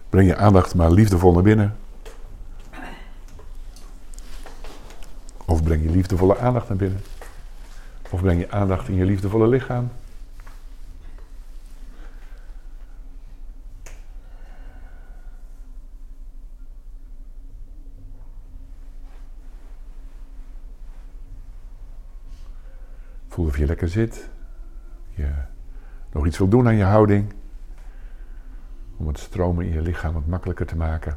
Breng je aandacht maar liefdevol naar binnen. Of breng je liefdevolle aandacht naar binnen. Of breng je aandacht in je liefdevolle lichaam. Voel of je lekker zit. Je nog iets wil doen aan je houding. Om het stromen in je lichaam wat makkelijker te maken.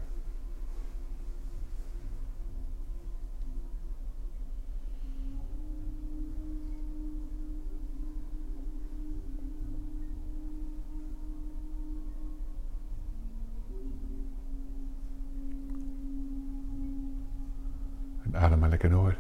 En adem maar lekker door.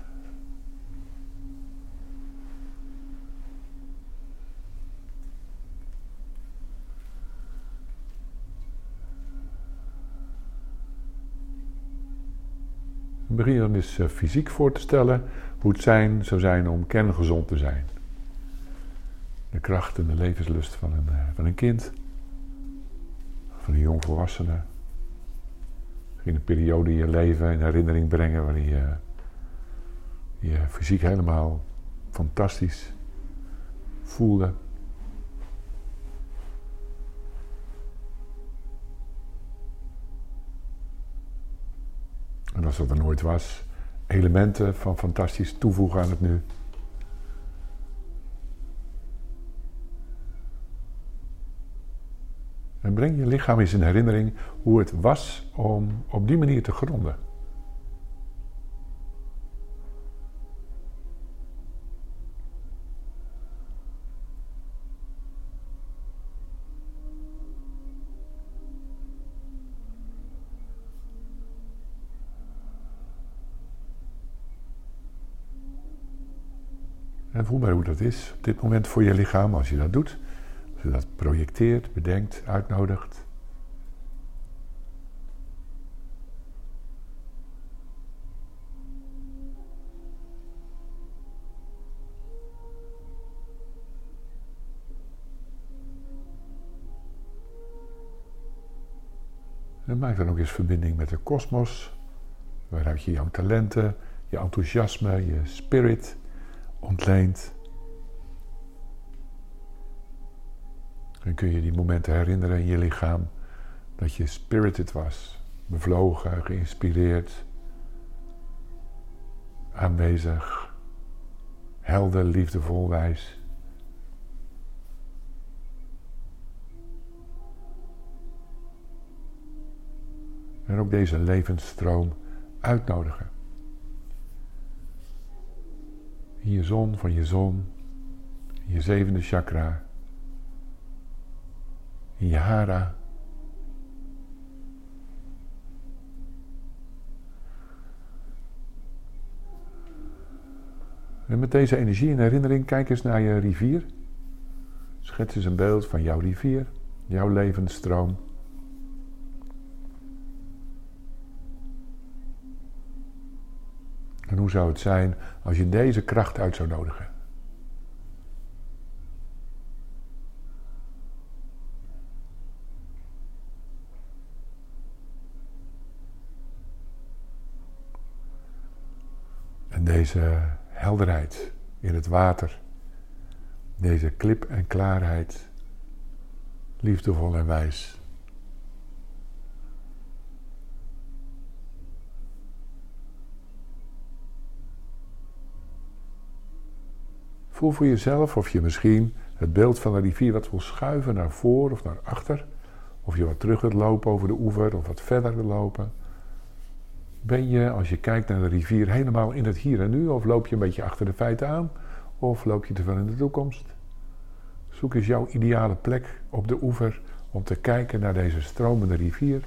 Begin je dan eens fysiek voor te stellen hoe het zou zijn om kerngezond te zijn. De kracht en de levenslust van een kind. Van een jongvolwassene. Misschien een periode in je leven in herinnering brengen waarin je fysiek helemaal fantastisch voelde. En als dat er nooit was, elementen van fantastisch toevoegen aan het nu. En breng je lichaam eens in herinnering hoe het was om op die manier te gronden. En voel maar hoe dat is op dit moment voor je lichaam als je dat doet. Als je dat projecteert, bedenkt, uitnodigt. En maak dan ook eens verbinding met de kosmos, waaruit je jouw talenten, je enthousiasme, je spirit ontleent. En kun je die momenten herinneren in je lichaam dat je spirited was, bevlogen, geïnspireerd, aanwezig, helder, liefdevol, wijs. En ook deze levensstroom uitnodigen. In je zon van je zon, in je zevende chakra, in je hara. En met deze energie en herinnering kijk eens naar je rivier. Schets eens een beeld van jouw rivier, jouw levensstroom. En hoe zou het zijn als je deze kracht uit zou nodigen? En deze helderheid in het water, deze klip en klaarheid, liefdevol en wijs. Voel voor jezelf of je misschien het beeld van de rivier wat wil schuiven naar voor of naar achter. Of je wat terug wilt lopen over de oever of wat verder wil lopen. Ben je, als je kijkt naar de rivier, helemaal in het hier en nu? Of loop je een beetje achter de feiten aan? Of loop je te veel in de toekomst? Zoek eens jouw ideale plek op de oever om te kijken naar deze stromende rivier.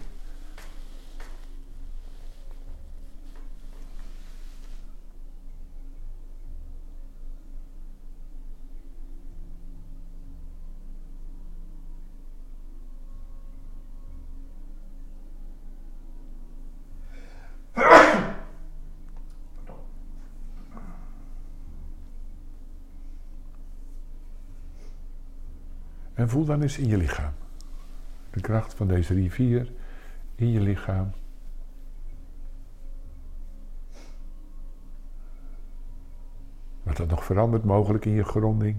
En voel dan eens in je lichaam. De kracht van deze rivier in je lichaam. Wat dat nog verandert mogelijk in je gronding.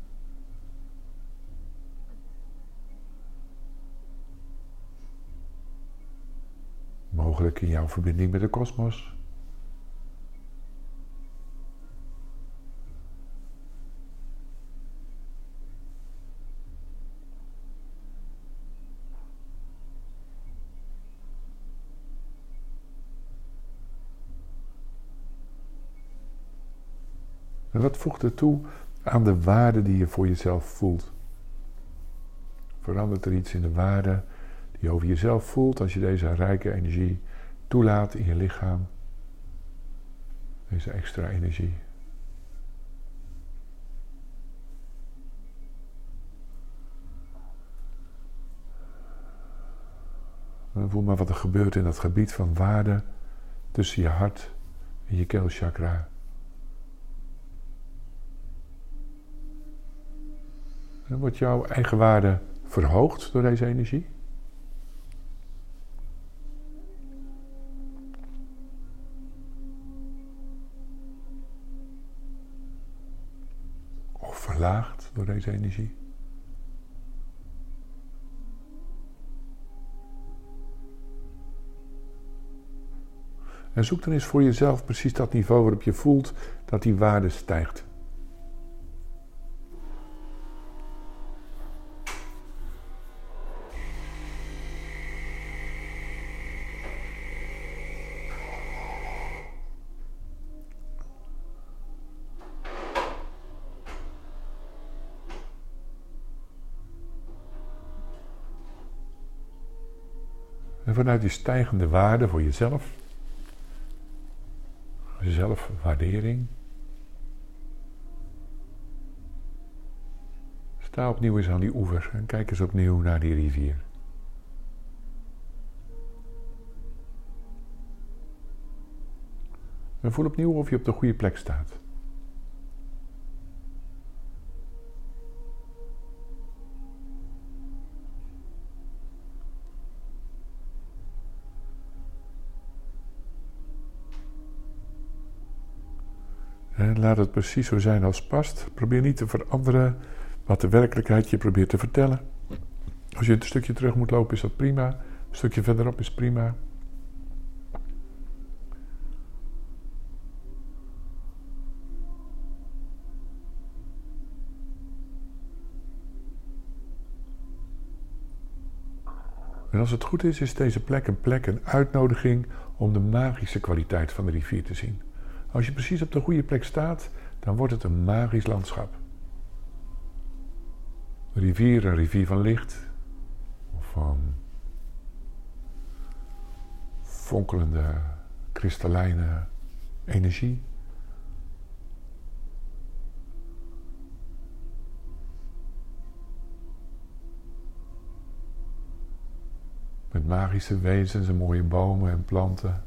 Mogelijk in jouw verbinding met de kosmos. En wat voegt er toe aan de waarde die je voor jezelf voelt? Verandert er iets in de waarde die je over jezelf voelt als je deze rijke energie toelaat in je lichaam? Deze extra energie. En voel maar wat er gebeurt in dat gebied van waarde tussen je hart en je keelchakra. En wordt jouw eigen waarde verhoogd door deze energie? Of verlaagd door deze energie? En zoek dan eens voor jezelf precies dat niveau waarop je voelt dat die waarde stijgt. En vanuit die stijgende waarde voor jezelf, zelfwaardering, sta opnieuw eens aan die oever en kijk eens opnieuw naar die rivier. En voel opnieuw of je op de goede plek staat. En laat het precies zo zijn als past. Probeer niet te veranderen wat de werkelijkheid je probeert te vertellen. Als je een stukje terug moet lopen is dat prima. Een stukje verderop is prima. En als het goed is deze plek een uitnodiging om de magische kwaliteit van de rivier te zien. Als je precies op de goede plek staat, dan wordt het een magisch landschap. Een rivier van licht, of van fonkelende, kristallijne energie. Met magische wezens en mooie bomen en planten.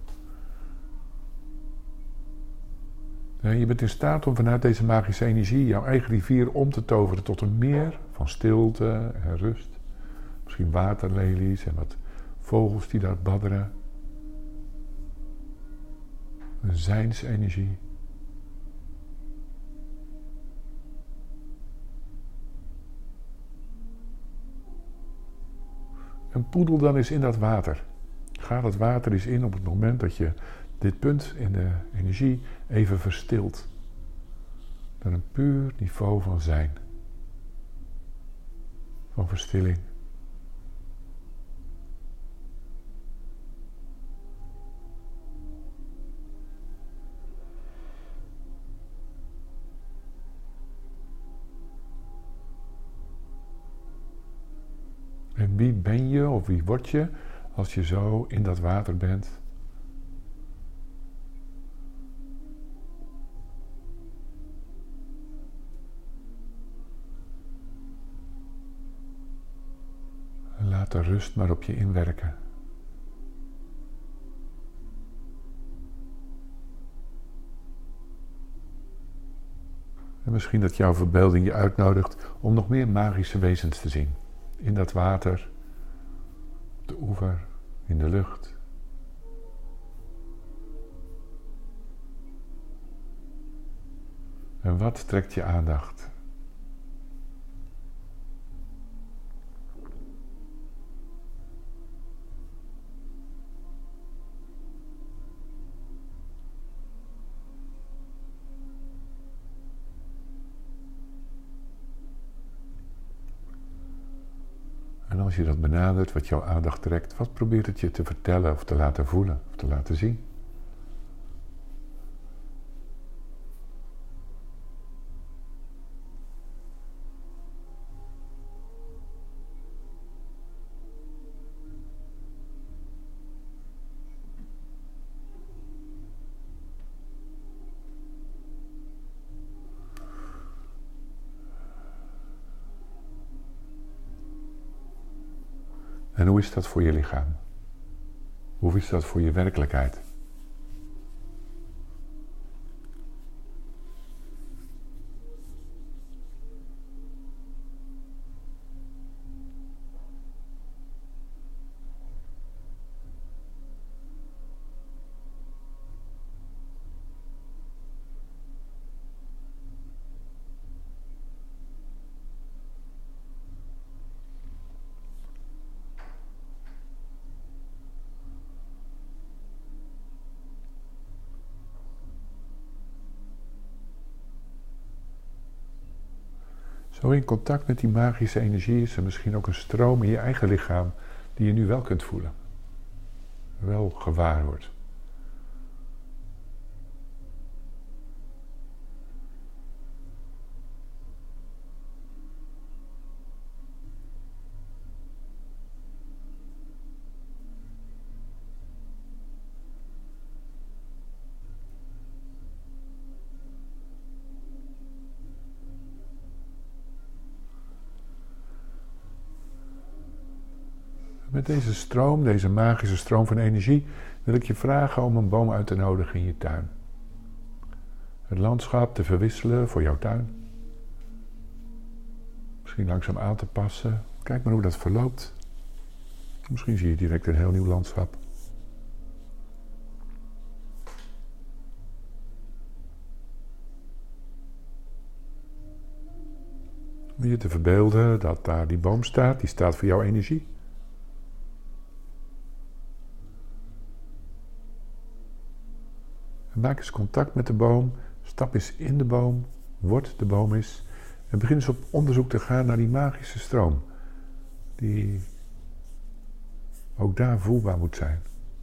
Je bent in staat om vanuit deze magische energie jouw eigen rivier om te toveren tot een meer van stilte en rust. Misschien waterlelies en wat vogels die daar badderen. Een zijnsenergie. En poedel dan eens in dat water. Ga dat water eens in op het moment dat je dit punt in de energie even verstilt. Naar een puur niveau van zijn. Van verstilling. En wie ben je of wie word je als je zo in dat water bent? En laat de rust maar op je inwerken. En misschien dat jouw verbeelding je uitnodigt om nog meer magische wezens te zien. In dat water, de oever, in de lucht. En wat trekt je aandacht? En als je dat benadert, wat jouw aandacht trekt, wat probeert het je te vertellen of te laten voelen of te laten zien? En hoe is dat voor je lichaam? Hoe is dat voor je werkelijkheid? Zo in contact met die magische energie is er misschien ook een stroom in je eigen lichaam die je nu wel kunt voelen. Wel gewaar wordt. Met deze stroom, deze magische stroom van energie, wil ik je vragen om een boom uit te nodigen in je tuin. Het landschap te verwisselen voor jouw tuin. Misschien langzaam aan te passen. Kijk maar hoe dat verloopt. Misschien zie je direct een heel nieuw landschap. Om je te verbeelden dat daar die boom staat, die staat voor jouw energie. Maak eens contact met de boom, stap eens in de boom, word de boom eens en begin eens op onderzoek te gaan naar die magische stroom, die ook daar voelbaar moet zijn.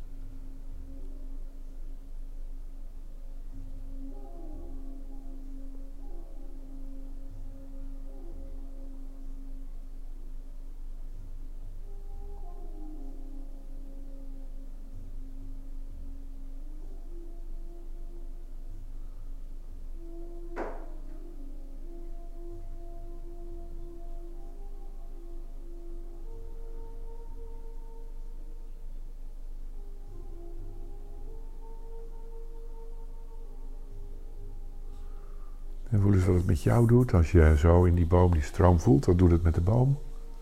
En voel eens wat het met jou doet als je zo in die boom die stroom voelt. Wat doet het met de boom?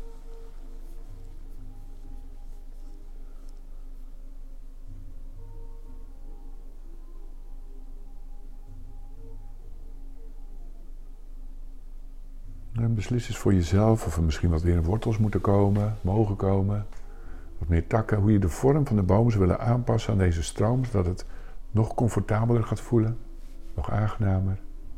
En beslis eens voor jezelf of er misschien wat weer wortels moeten komen, mogen komen. Wat meer takken, hoe je de vorm van de boom zou willen aanpassen aan deze stroom, zodat het nog comfortabeler gaat voelen, nog aangenamer.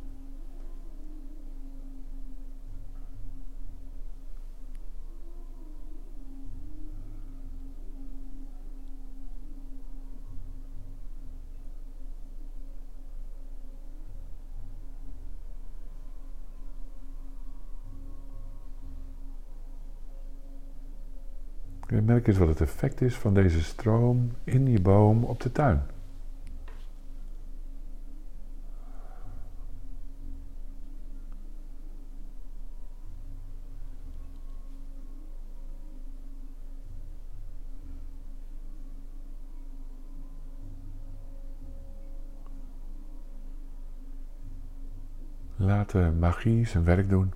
En merk eens wat het effect is van deze stroom in je boom op de tuin. Laat de magie zijn werk doen.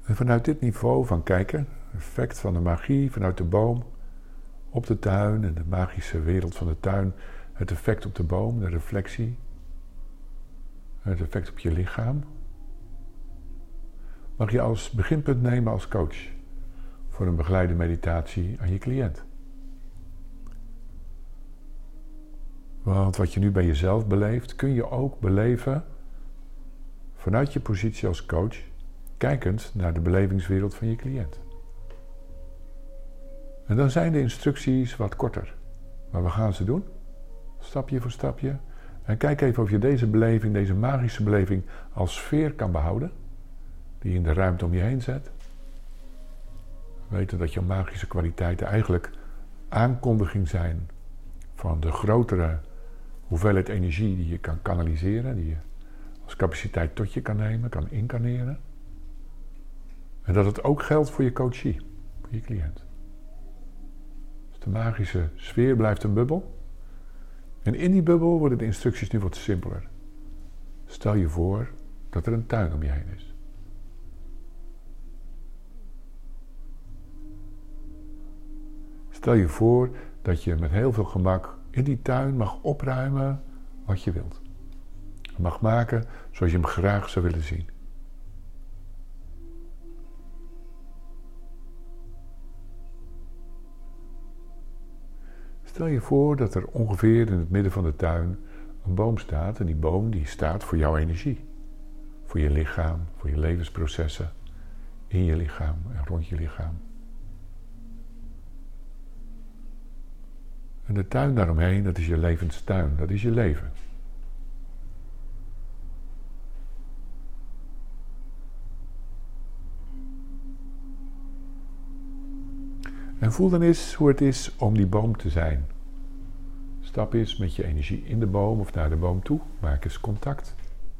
En vanuit dit niveau van kijken, het effect van de magie vanuit de boom op de tuin en de magische wereld van de tuin, het effect op de boom, de reflectie, het effect op je lichaam, mag je als beginpunt nemen als coach voor een begeleide meditatie aan je cliënt. Want wat je nu bij jezelf beleeft, kun je ook beleven vanuit je positie als coach, kijkend naar de belevingswereld van je cliënt. En dan zijn de instructies wat korter. Maar we gaan ze doen, stapje voor stapje. En kijk even of je deze beleving, deze magische beleving, als sfeer kan behouden. Die je in de ruimte om je heen zet. Weten dat je magische kwaliteiten eigenlijk aankondiging zijn van de grotere hoeveelheid energie die je kan kanaliseren, die je als capaciteit tot je kan nemen, kan incarneren. En dat het ook geldt voor je coachie, voor je cliënt. Dus de magische sfeer blijft een bubbel. En in die bubbel worden de instructies nu wat simpeler. Stel je voor dat er een tuin om je heen is. Stel je voor dat je met heel veel gemak in die tuin mag opruimen wat je wilt. Je mag maken zoals je hem graag zou willen zien. Stel je voor dat er ongeveer in het midden van de tuin een boom staat. En die boom die staat voor jouw energie. Voor je lichaam, voor je levensprocessen. In je lichaam en rond je lichaam. En de tuin daaromheen, dat is je levenstuin. Dat is je leven. En voel dan eens hoe het is om die boom te zijn. Stap eens met je energie in de boom of naar de boom toe. Maak eens contact.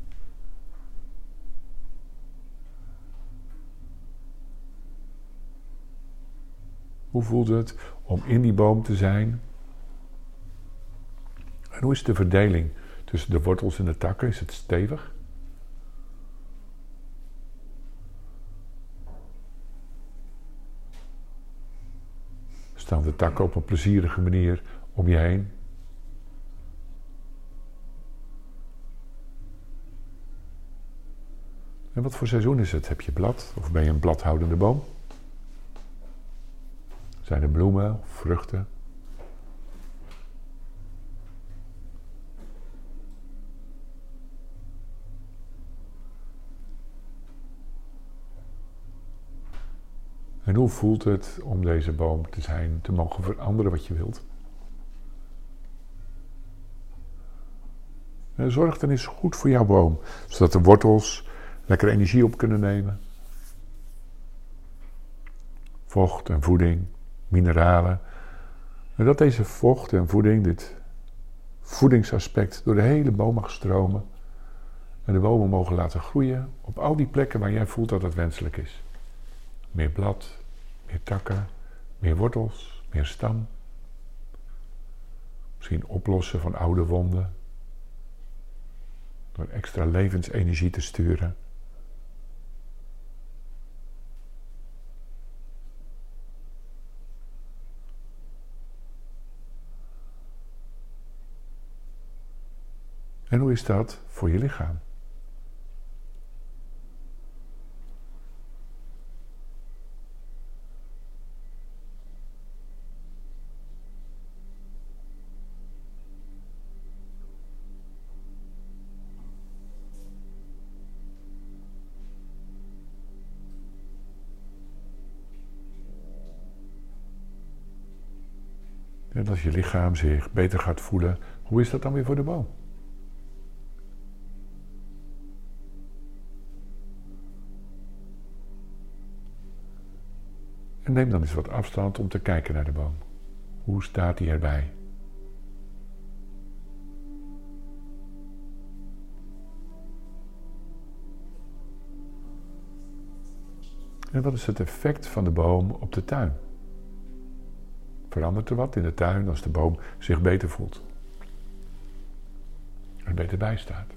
Hoe voelt het om in die boom te zijn? En hoe is de verdeling tussen de wortels en de takken? Is het stevig? Staan de takken op een plezierige manier om je heen? En wat voor seizoen is het? Heb je blad of ben je een bladhoudende boom? Zijn er bloemen of vruchten? En hoe voelt het om deze boom te zijn, te mogen veranderen wat je wilt? En zorg dan eens goed voor jouw boom, zodat de wortels lekker energie op kunnen nemen. Vocht en voeding, mineralen. En dat deze vocht en voeding, dit voedingsaspect, door de hele boom mag stromen. En de bomen mogen laten groeien op al die plekken waar jij voelt dat het wenselijk is. Meer blad, meer takken, meer wortels, meer stam. Misschien oplossen van oude wonden. Door extra levensenergie te sturen. En hoe is dat voor je lichaam? En als je lichaam zich beter gaat voelen, hoe is dat dan weer voor de boom? En neem dan eens wat afstand om te kijken naar de boom. Hoe staat die erbij? En wat is het effect van de boom op de tuin? Verandert er wat in de tuin als de boom zich beter voelt? Er beter bij staat?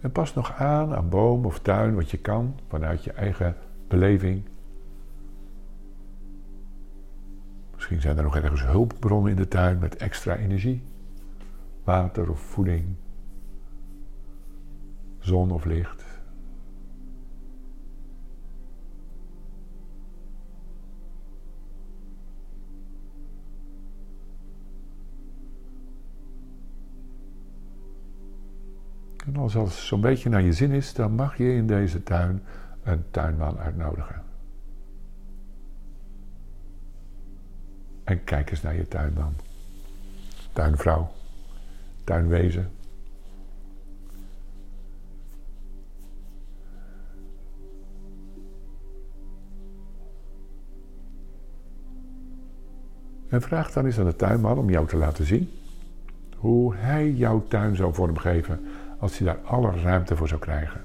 En pas nog aan boom of tuin wat je kan vanuit je eigen beleving. Misschien zijn er nog ergens hulpbronnen in de tuin met extra energie. Water of voeding. Zon of licht. En als het zo'n beetje naar je zin is, dan mag je in deze tuin een tuinman uitnodigen. En kijk eens naar je tuinman. Tuinvrouw. Tuinwezen. En vraag dan eens aan de tuinman om jou te laten zien hoe hij jouw tuin zou vormgeven als hij daar alle ruimte voor zou krijgen.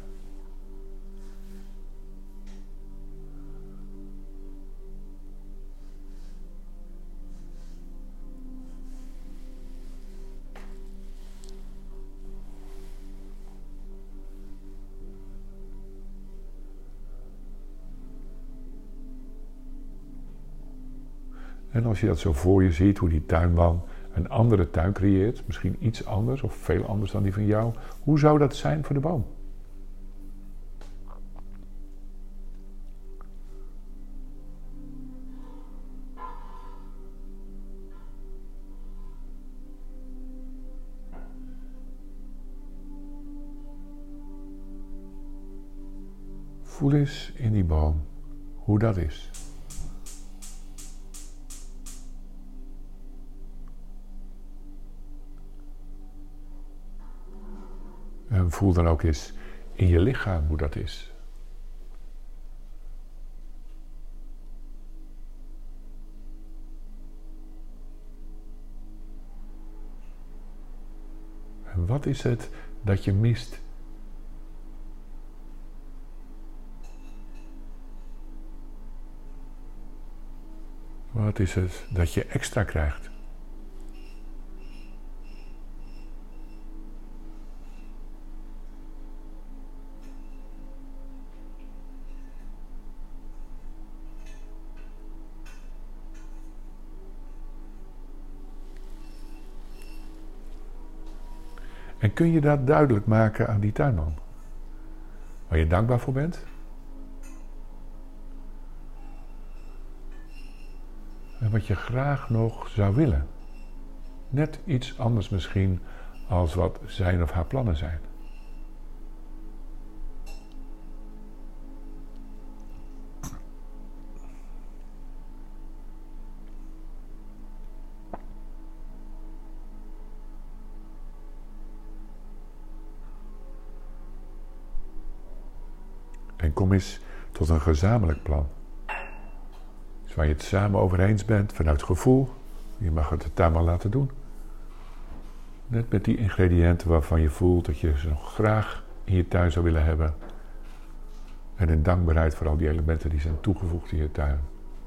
En als je dat zo voor je ziet, hoe die tuinman een andere tuin creëert, misschien iets anders of veel anders dan die van jou, hoe zou dat zijn voor de boom? Voel eens in die boom hoe dat is. En voel dan ook eens in je lichaam hoe dat is. En wat is het dat je mist? Wat is het dat je extra krijgt? En kun je dat duidelijk maken aan die tuinman? Waar je dankbaar voor bent? En wat je graag nog zou willen? Net iets anders misschien als wat zijn of haar plannen zijn. En kom eens tot een gezamenlijk plan. Dus waar je het samen over eens bent vanuit gevoel. Je mag het de tuinman laten doen. Net met die ingrediënten waarvan je voelt dat je ze nog graag in je tuin zou willen hebben. En in dankbaarheid voor al die elementen die zijn toegevoegd in je tuin.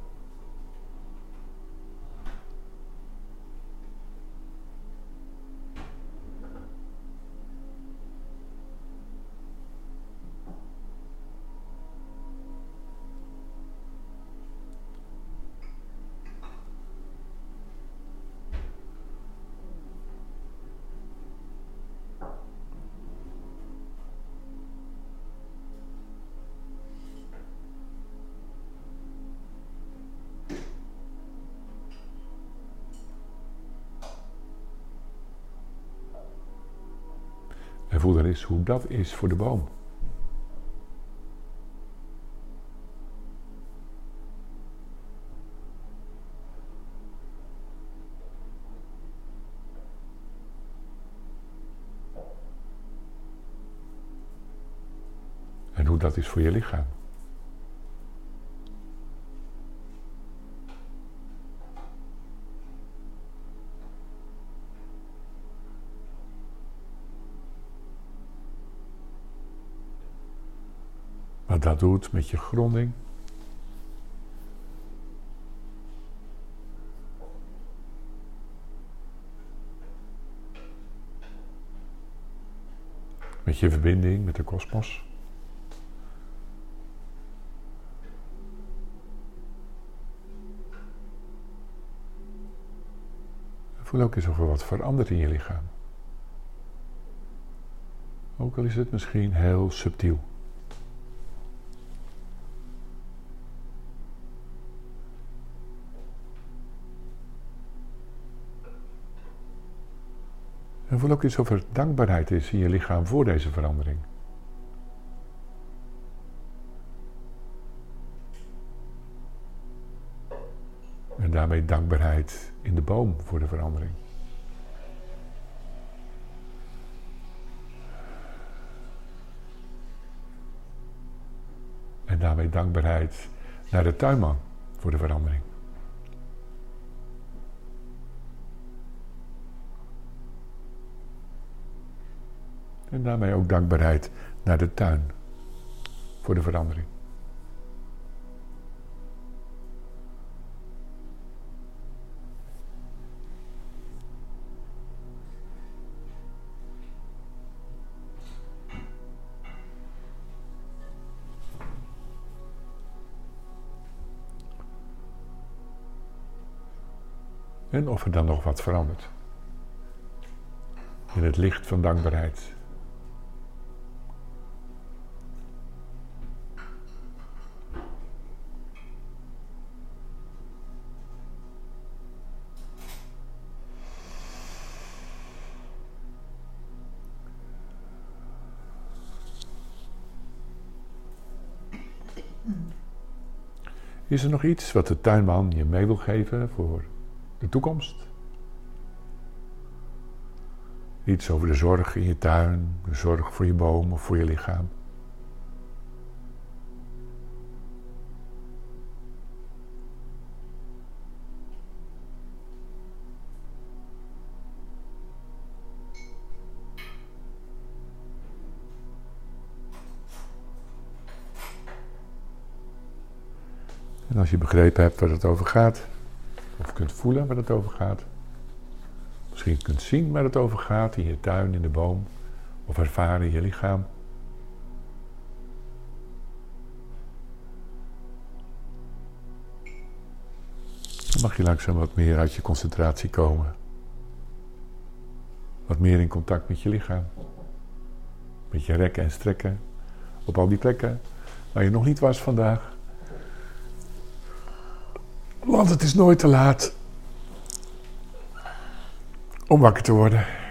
En voel dan eens hoe dat is voor de boom. En hoe dat is voor je lichaam. Wat dat doet met je gronding. met je verbinding met de kosmos. Voel ook eens of er wat verandert in je lichaam. Ook al is het misschien heel subtiel. En voel ook eens of er dankbaarheid is in je lichaam voor deze verandering. En daarmee dankbaarheid in de boom voor de verandering. En daarmee dankbaarheid naar de tuinman voor de verandering. En daarmee ook dankbaarheid naar de tuin voor de verandering. En of er dan nog wat verandert. In het licht van dankbaarheid. Is er nog iets wat de tuinman je mee wil geven voor de toekomst? Iets over de zorg in je tuin, de zorg voor je boom of voor je lichaam. En als je begrepen hebt waar het over gaat, of kunt voelen waar het over gaat, misschien kunt zien waar het over gaat in je tuin, in de boom, of ervaren in je lichaam. Dan mag je langzaam wat meer uit je concentratie komen. Wat meer in contact met je lichaam. Met je rekken en strekken. Op al die plekken waar je nog niet was vandaag. Want het is nooit te laat om wakker te worden.